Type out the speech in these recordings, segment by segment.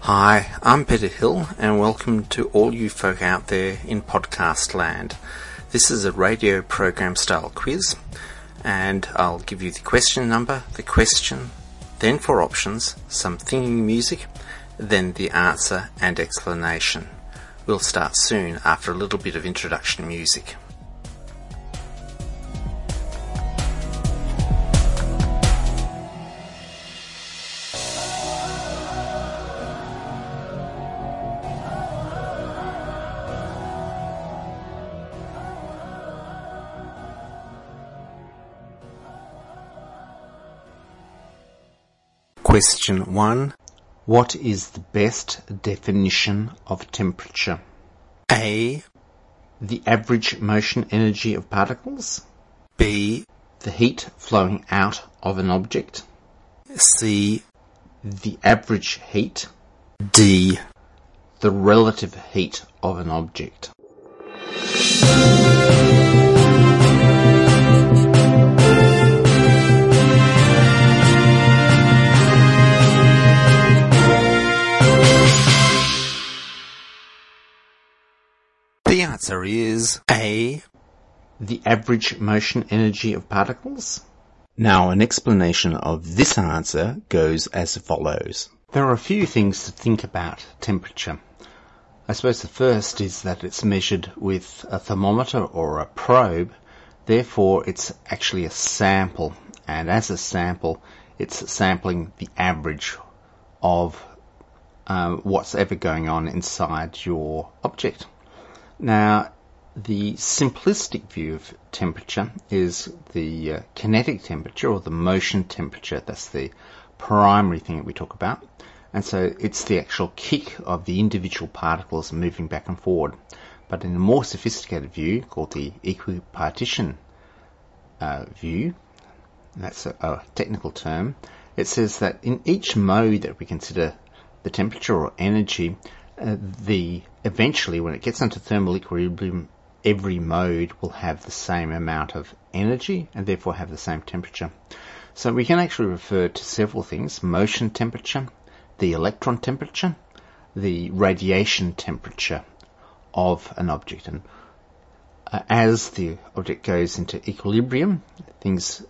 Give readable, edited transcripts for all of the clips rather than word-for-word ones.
Hi, I'm Peter Hill, and welcome to all you folk out there in podcast land. This is a radio program style quiz, and I'll give you the question number, the question, then 4 options, some thinking music, then the answer and explanation. We'll start soon after a little bit of introduction music. Question 1. What is the best definition of temperature? A. The average motion energy of particles. B. The heat flowing out of an object. C. The average heat. D. The relative heat of an object. The answer is A. The average motion energy of particles. Now, an explanation of this answer goes as follows. There are a few things to think about temperature. I suppose the first is that it's measured with a thermometer or a probe, therefore it's actually a sample, and as a sample it's sampling the average of what's ever going on inside your object. Now, the simplistic view of temperature is the kinetic temperature or the motion temperature. That's the primary thing that we talk about. And so it's the actual kick of the individual particles moving back and forward. But in a more sophisticated view, called the equipartition view, that's a technical term, it says that in each mode that we consider the temperature or energy, eventually when it gets into thermal equilibrium, every mode will have the same amount of energy and therefore have the same temperature. So we can actually refer to several things: motion temperature, the electron temperature, the radiation temperature of an object. And as the object goes into equilibrium, things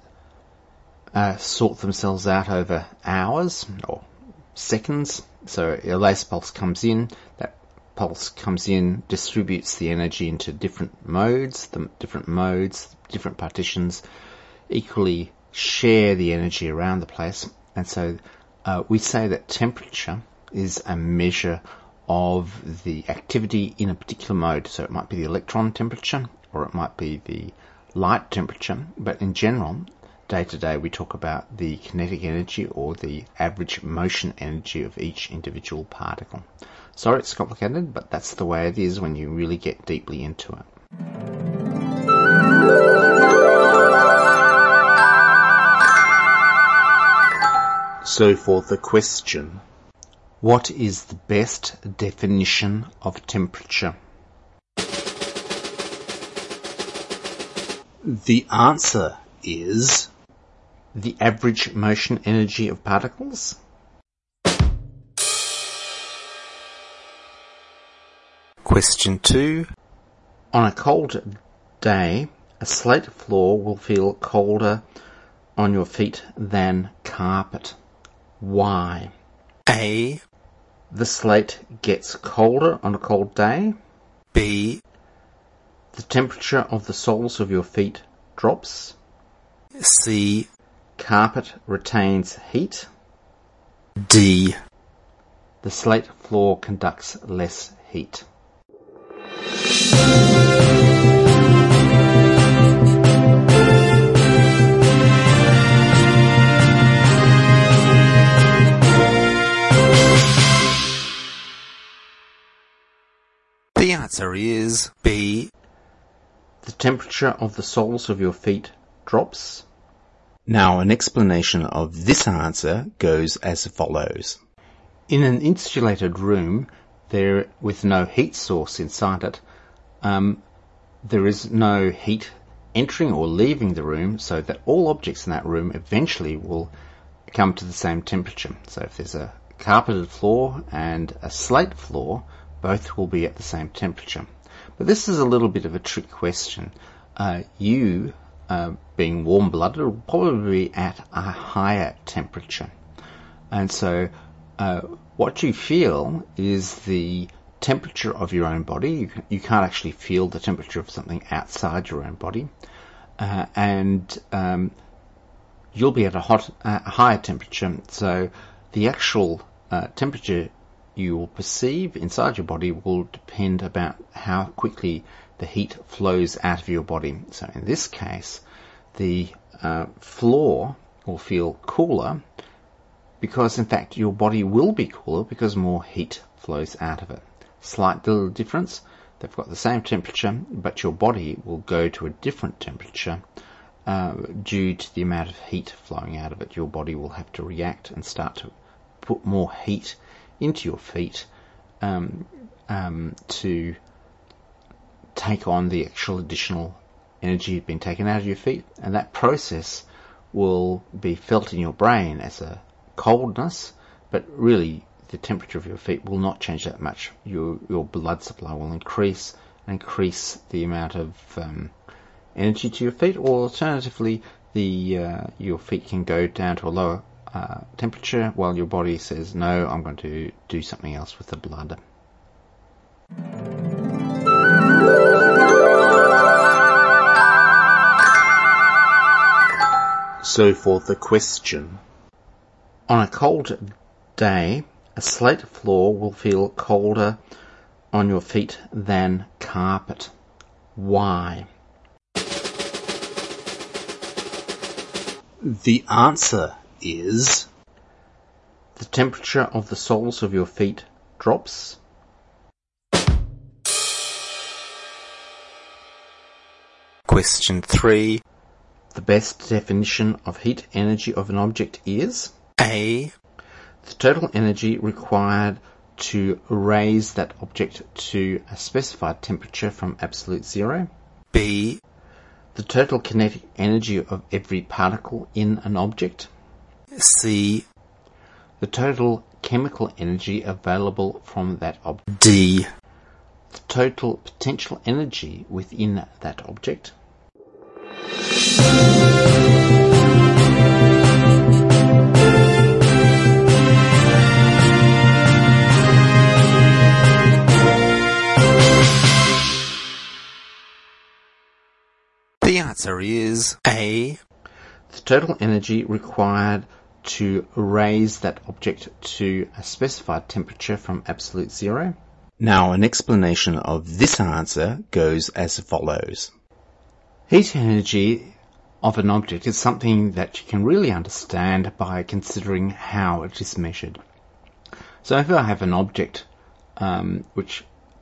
sort themselves out over hours or seconds. So a laser pulse comes in, that pulse comes in, distributes the energy into different modes. The different partitions equally share the energy around the place. And so we say that temperature is a measure of the activity in a particular mode. So it might be the electron temperature or it might be the light temperature, but in general, day to day we talk about the kinetic energy or the average motion energy of each individual particle. Sorry it's complicated, but that's the way it is when you really get deeply into it. So for the question, what is the best definition of temperature? The answer is the average motion energy of particles. Question 2. On a cold day, a slate floor will feel colder on your feet than carpet. Why? A. The slate gets colder on a cold day. B. The temperature of the soles of your feet drops. C. Carpet retains heat. D. The slate floor conducts less heat. The answer is B. The temperature of the soles of your feet drops. Now, an explanation of this answer goes as follows. In an insulated room, with no heat source inside it, there is no heat entering or leaving the room, so that all objects in that room eventually will come to the same temperature. So if there's a carpeted floor and a slate floor, both will be at the same temperature. But this is a little bit of a trick question. You, being warm-blooded, will probably be at a higher temperature. And so what you feel is the temperature of your own body. You can't actually feel the temperature of something outside your own body. And you'll be at a higher temperature. So the actual temperature you will perceive inside your body will depend about how quickly the heat flows out of your body. So in this case, the floor will feel cooler because in fact your body will be cooler because more heat flows out of it. Slight little difference. They've got the same temperature, but your body will go to a different temperature due to the amount of heat flowing out of it. Your body will have to react and start to put more heat into your feet to take on the actual additional energy being taken out of your feet, and that process will be felt in your brain as a coldness, but really the temperature of your feet will not change that much. Your blood supply will increase the amount of energy to your feet, or alternatively your feet can go down to a lower temperature while your body says, no, I'm going to do something else with the blood. So for the question. On a cold day, a slate floor will feel colder on your feet than carpet. Why? The answer is the temperature of the soles of your feet drops. Question 3. The best definition of heat energy of an object is A. The total energy required to raise that object to a specified temperature from absolute zero. B. The total kinetic energy of every particle in an object. C. The total chemical energy available from that object. D. The total potential energy within that object. The answer is A. The total energy required to raise that object to a specified temperature from absolute zero. Now, an explanation of this answer goes as follows. Heat energy of an object is something that you can really understand by considering how it is measured. So if I have an object which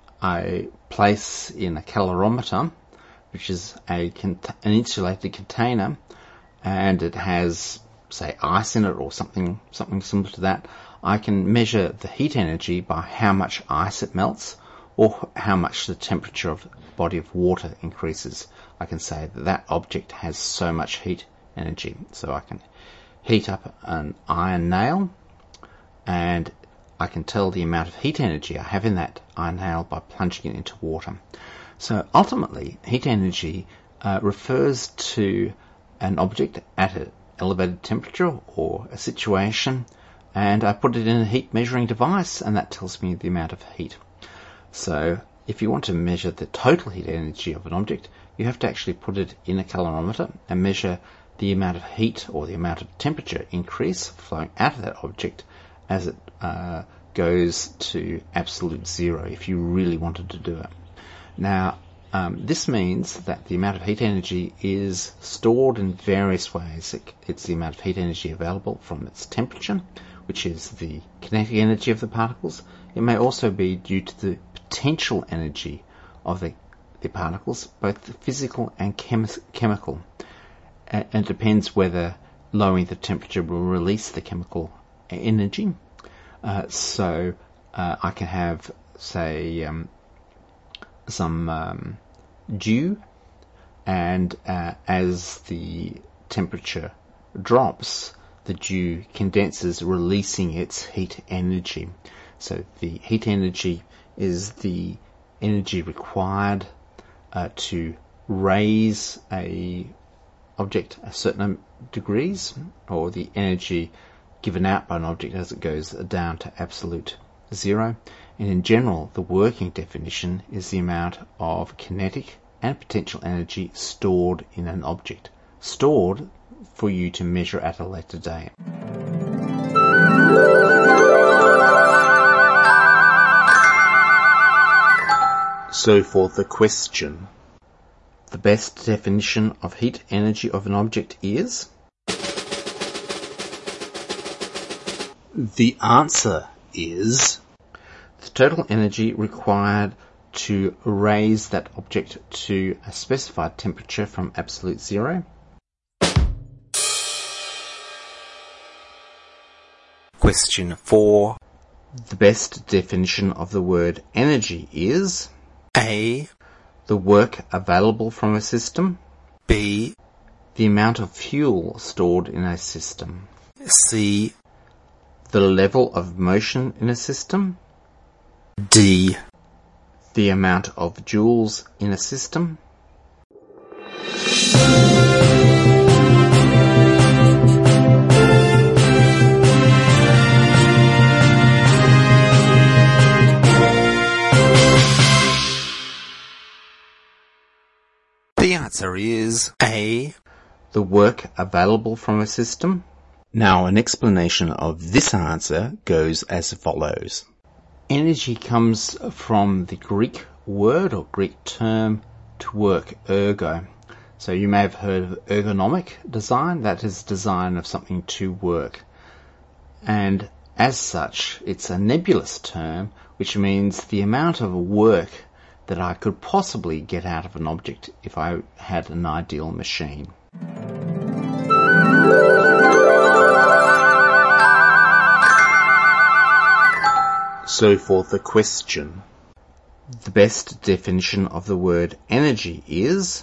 I place in a calorimeter, which is an insulated container, and it has, say, ice in it or something similar to that, I can measure the heat energy by how much ice it melts or how much the temperature of the body of water increases. I can say that that object has so much heat energy. So I can heat up an iron nail and I can tell the amount of heat energy I have in that iron nail by plunging it into water. So ultimately, heat energy refers to an object at an elevated temperature or a situation, and I put it in a heat measuring device, and that tells me the amount of heat. So if you want to measure the total heat energy of an object, you have to actually put it in a calorimeter and measure the amount of heat or the amount of temperature increase flowing out of that object as it goes to absolute zero, if you really wanted to do it. Now, this means that the amount of heat energy is stored in various ways. It's the amount of heat energy available from its temperature, which is the kinetic energy of the particles. It may also be due to the potential energy of the particles, both physical and chemical. And it depends whether lowering the temperature will release the chemical energy. So I can have, say, some dew, and as the temperature drops, the dew condenses, releasing its heat energy. So the heat energy is the energy required to raise a object a certain degrees, or the energy given out by an object as it goes down to absolute zero. And in general, the working definition is the amount of kinetic and potential energy stored in an object, stored for you to measure at a later date. So for the question, the best definition of heat energy of an object is? The answer is the total energy required to raise that object to a specified temperature from absolute zero. Question 4. The best definition of the word energy is? A. The work available from a system. B. The amount of fuel stored in a system. C. The level of motion in a system. D. The amount of joules in a system. The answer is A. The work available from a system. Now, an explanation of this answer goes as follows. Energy comes from the Greek word or Greek term to work, ergo. So you may have heard of ergonomic design, that is design of something to work. And as such, it's a nebulous term, which means the amount of work that I could possibly get out of an object if I had an ideal machine. So for the question, the best definition of the word energy is?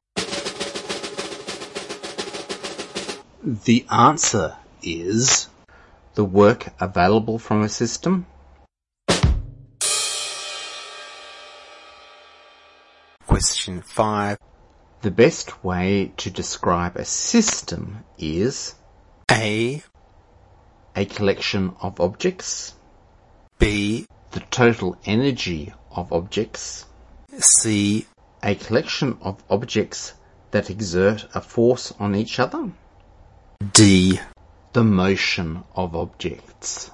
The answer is the work available from a system. Question 5. The best way to describe a system is? A. A collection of objects. B. The total energy of objects. C. A collection of objects that exert a force on each other. D. The motion of objects.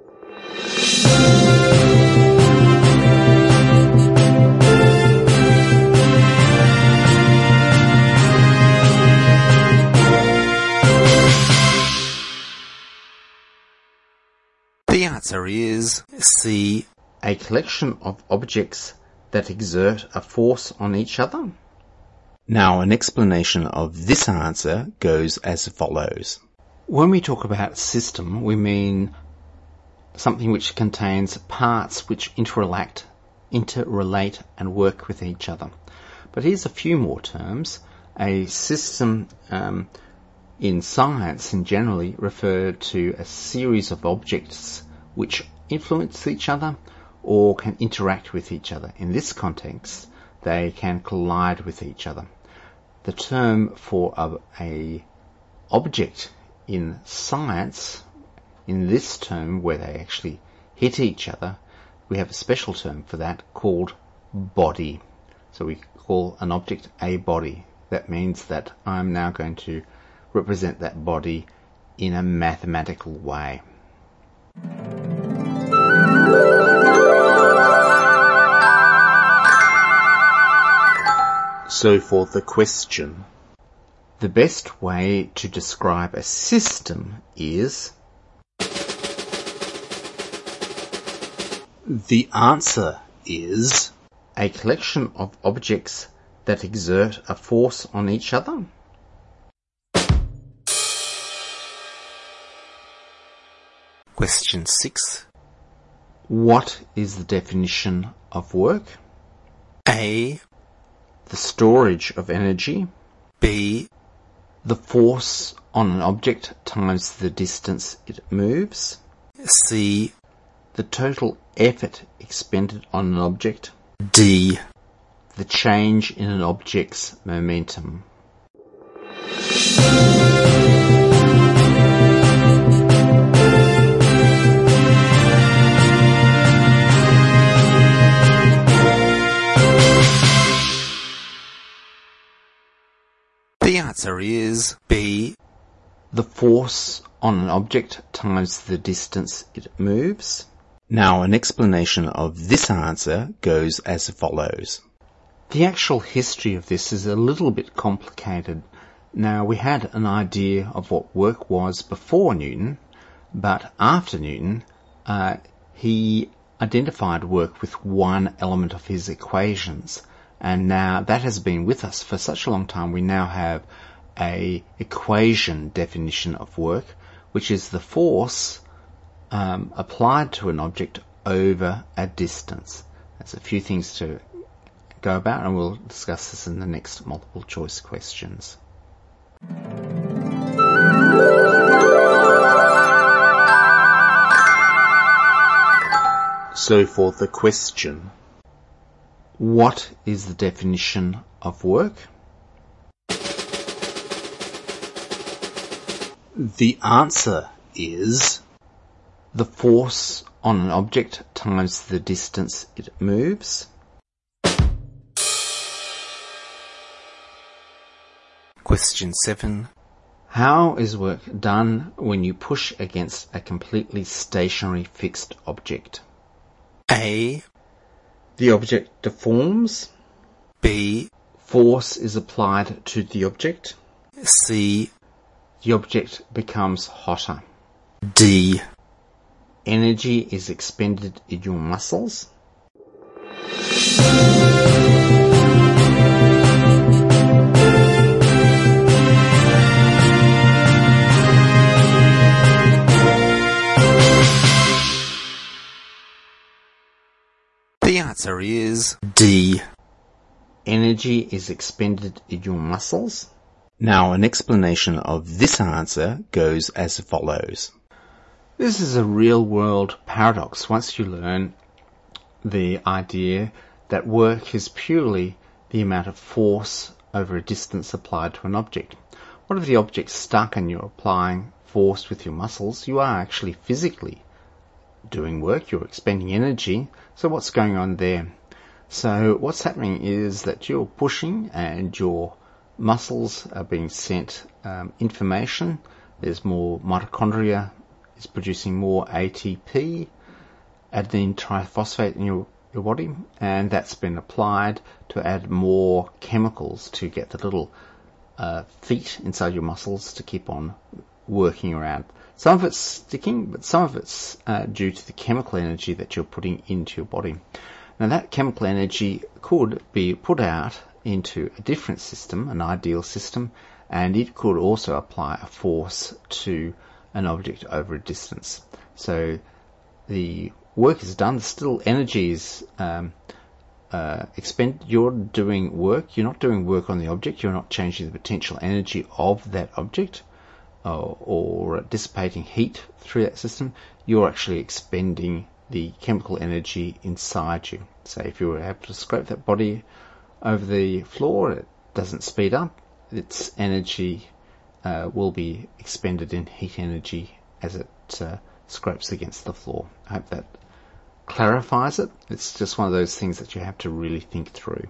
The answer is C. A collection of objects that exert a force on each other. Now, an explanation of this answer goes as follows. When we talk about system, we mean something which contains parts which interrelate, and work with each other. But here's a few more terms. A system in science and generally refer to a series of objects which influence each other or can interact with each other. In this context, they can collide with each other. The term for a object in science, in this term where they actually hit each other, we have a special term for that called body. So we call an object a body. That means that I'm now going to represent that body in a mathematical way. So for the question, the best way to describe a system is? The answer is a collection of objects that exert a force on each other. Question 6. What is the definition of work? A. The storage of energy. B. The force on an object times the distance it moves. C, The total effort expended on an object. D. The change in an object's momentum. The answer is B. The force on an object times the distance it moves. Now, an explanation of this answer goes as follows. The actual history of this is a little bit complicated. Now, we had an idea of what work was before Newton, but after Newton, he identified work with one element of his equations. And now that has been with us for such a long time, we now have a equation definition of work, which is the force applied to an object over a distance. That's a few things to go about, and we'll discuss this in the next multiple choice questions. So for the question, what is the definition of work? The answer is the force on an object times the distance it moves. Question 7. How is work done when you push against a completely stationary fixed object? A. The object deforms. B. Force is applied to the object. C. The object becomes hotter. D. Energy is expended in your muscles. The answer is D. Energy is expended in your muscles. Now, an explanation of this answer goes as follows. This is a real-world paradox once you learn the idea that work is purely the amount of force over a distance applied to an object. What if the object's stuck and you're applying force with your muscles? You are actually physically doing work, you're expending energy. So what's going on there? So what's happening is that you're pushing and your muscles are being sent information. There's more mitochondria, it's producing more ATP, adenine triphosphate in your body, and that's been applied to add more chemicals to get the little feet inside your muscles to keep on working around. Some of it's sticking, but some of it's due to the chemical energy that you're putting into your body. Now that chemical energy could be put out into a different system, an ideal system, and it could also apply a force to an object over a distance. So the work is done, still energy is expended. You're doing work, you're not doing work on the object, you're not changing the potential energy of that object or dissipating heat through that system. You're actually expending the chemical energy inside you. So if you were able to scrape that body over the floor, it doesn't speed up. Its energy will be expended in heat energy as it scrapes against the floor. I hope that clarifies it. It's just one of those things that you have to really think through.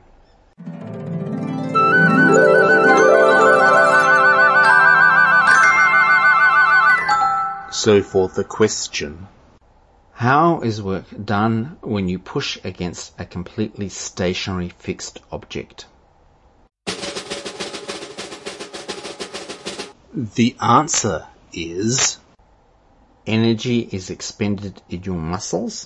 So for the question, how is work done when you push against a completely stationary fixed object? The answer is energy is expended in your muscles.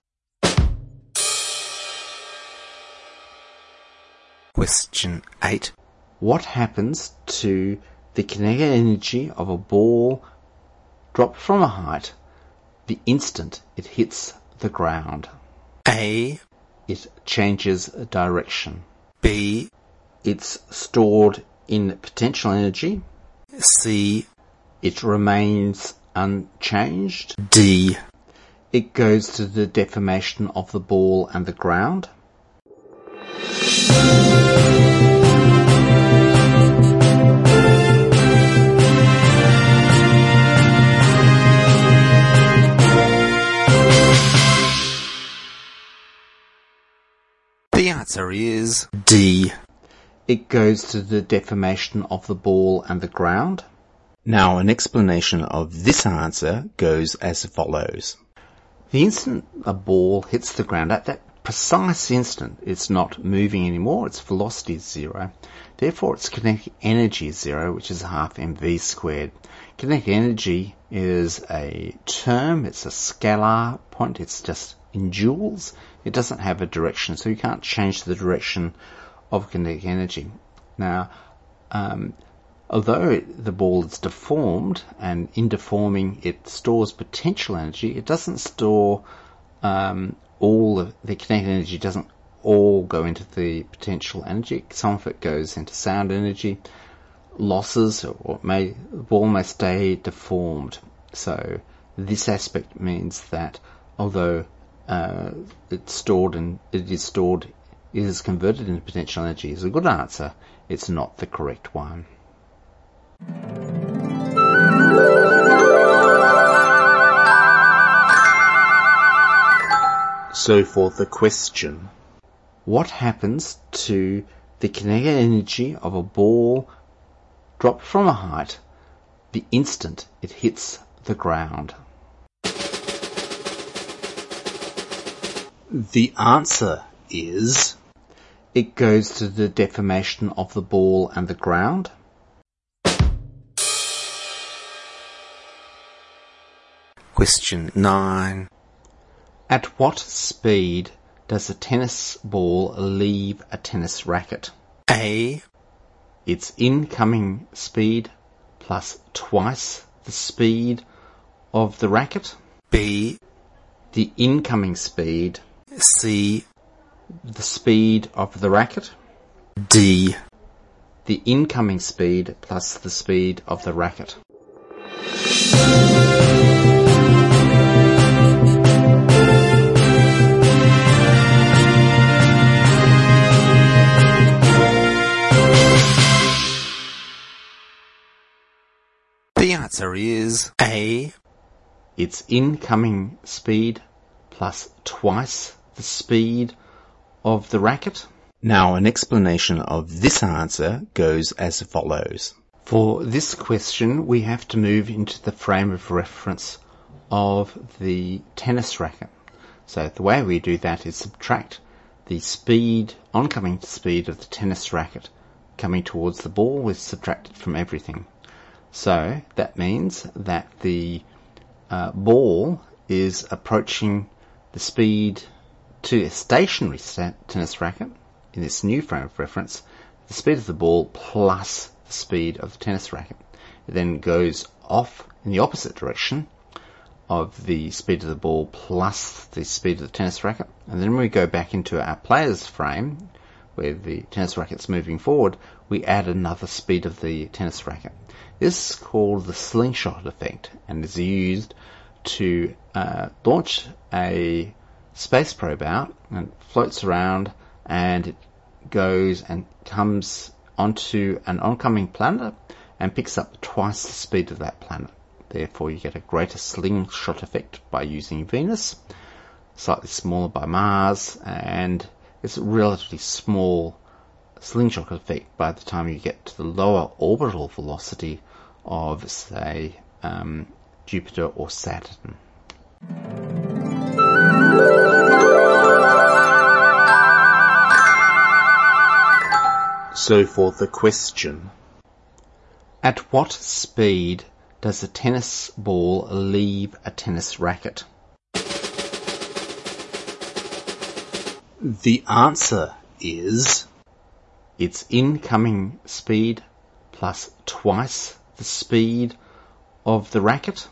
Question 8. What happens to the kinetic energy of a ball dropped from a height the instant it hits the ground? A. It changes direction. B. It's stored in potential energy. C, It remains unchanged. D, It goes to the deformation of the ball and the ground. The answer is D. It goes to the deformation of the ball and the ground. Now, an explanation of this answer goes as follows. The instant a ball hits the ground, at that precise instant, it's not moving anymore, its velocity is zero. Therefore, its kinetic energy is zero, which is half mv squared. Kinetic energy is a term, it's a scalar point, it's just in joules. It doesn't have a direction, so you can't change the direction of kinetic energy. Now, although the ball is deformed, and in deforming it stores potential energy, it doesn't store all of the kinetic energy doesn't all go into the potential energy. Some of it goes into sound energy, losses, or the ball may stay deformed. So this aspect means that although it is converted into potential energy is a good answer, it's not the correct one. So for the question, what happens to the kinetic energy of a ball dropped from a height the instant it hits the ground? The answer is it goes to the deformation of the ball and the ground. Question 9. At what speed does a tennis ball leave a tennis racket? A, Its incoming speed plus twice the speed of the racket. B, The incoming speed, C, the speed of the racket. D. The incoming speed plus the speed of the racket. The answer is A. Its incoming speed plus twice the speed of the racket. Now, an explanation of this answer goes as follows. For this question, we have to move into the frame of reference of the tennis racket. So the way we do that is subtract the speed, oncoming speed of the tennis racket coming towards the ball is subtracted from everything. So that means that the ball is approaching the speed to a stationary tennis racket in this new frame of reference, the speed of the ball plus the speed of the tennis racket. It then goes off in the opposite direction of the speed of the ball plus the speed of the tennis racket. And then when we go back into our player's frame, where the tennis racket's moving forward, we add another speed of the tennis racket. This is called the slingshot effect and is used to launch a space probe out and floats around, and it goes and comes onto an oncoming planet and picks up twice the speed of that planet. Therefore, you get a greater slingshot effect by using Venus, slightly smaller by Mars, and it's a relatively small slingshot effect by the time you get to the lower orbital velocity of, say, Jupiter or Saturn. So for the question, at what speed does a tennis ball leave a tennis racket? The answer is its incoming speed plus twice the speed of the racket.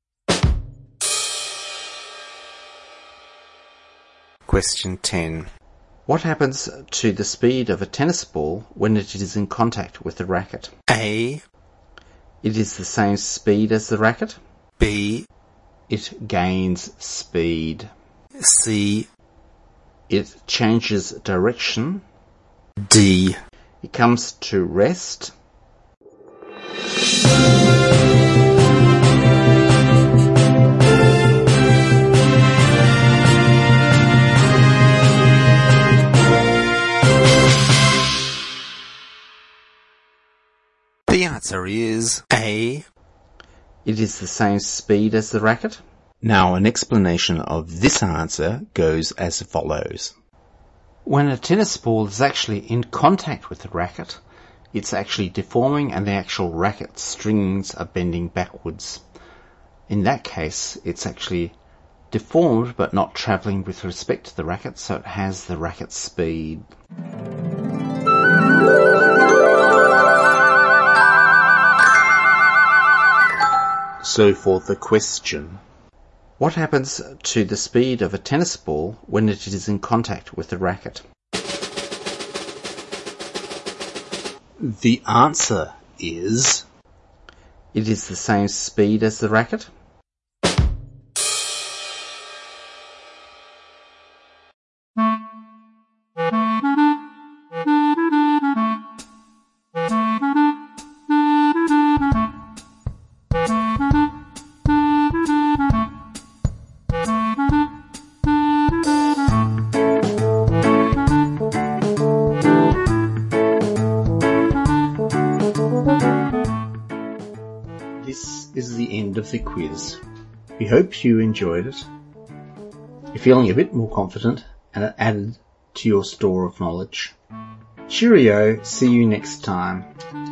Question 10. What happens to the speed of a tennis ball when it is in contact with the racket? A. It is the same speed as the racket. B, It gains speed. C, It changes direction. D. It comes to rest. The answer is A. It is the same speed as the racket. Now an explanation of this answer goes as follows. When a tennis ball is actually in contact with the racket, it's actually deforming and the actual racket strings are bending backwards. In that case, it's actually deformed but not travelling with respect to the racket, so it has the racket speed. So for the question, what happens to the speed of a tennis ball when it is in contact with the racket? The answer is, it is the same speed as the racket. This is the end of the quiz. We hope you enjoyed it. You're feeling a bit more confident and it added to your store of knowledge. Cheerio, see you next time.